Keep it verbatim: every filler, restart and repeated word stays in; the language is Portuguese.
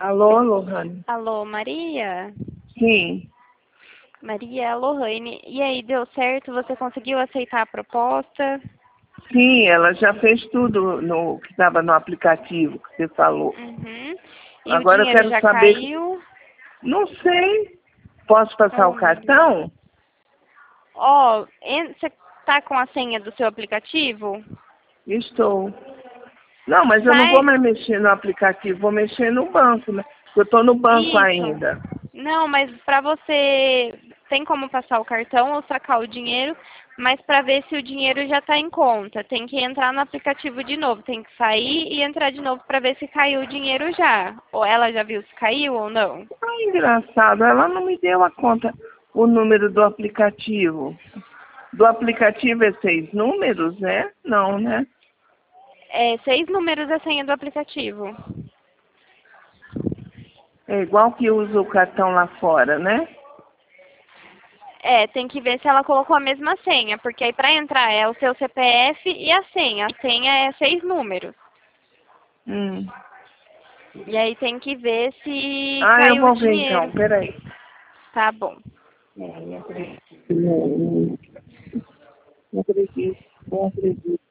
Alô, Lohane? Alô, Maria? Sim. Maria, Lohane. E aí, deu certo? Você conseguiu aceitar a proposta? Sim, ela já fez tudo no que estava no aplicativo que você falou. Uhum. E o Agora eu dinheiro quero já saber... caiu? Não sei. Posso passar Oh, o meu Deus. cartão? Ó, en- você tá com a senha do seu aplicativo? Estou. Não, mas eu não vou Sai. mais mexer no aplicativo, vou mexer no banco, né? Eu estou no banco Isso. ainda. Não, mas pra você tem como passar o cartão ou sacar o dinheiro, mas pra ver se o dinheiro já tá em conta, tem que entrar no aplicativo de novo, tem que sair e entrar de novo pra ver se caiu o dinheiro já. Ou ela já viu se caiu ou não? Ah, engraçado, ela não me deu a conta, o número do aplicativo. Do aplicativo é seis números, né? Não, né? É seis números a senha do aplicativo. É igual que usa o cartão lá fora, né? É, tem que ver se ela colocou a mesma senha, porque aí pra entrar é o seu C P F e a senha. A senha é seis números. Hum. E aí tem que ver se Ah, eu caiu o vou ver dinheiro. então, peraí. Tá bom. Não, não acredito. Não, não acredito. Não acredito.